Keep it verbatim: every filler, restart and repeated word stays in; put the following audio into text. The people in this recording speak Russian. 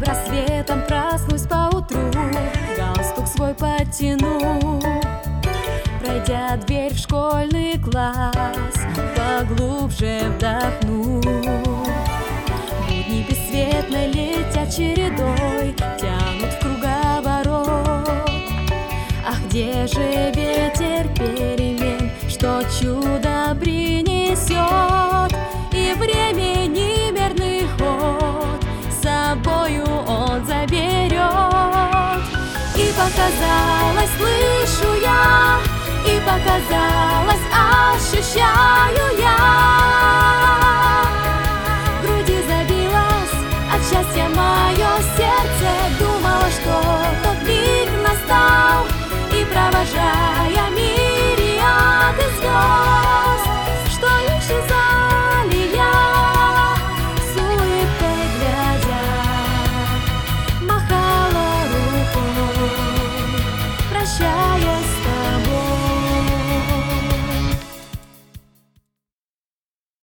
рассветом проснусь поутру, галстук свой подтяну. Пройдя дверь в школьный класс, поглубже вдохну. Будни бесцветно летят чередой, тянут в круговорот. Ах, где же ветер перемен, что чудо принесет? И времени мерный ход с собою он заберет. И показалось, слышу я, и показалось, ощущаю я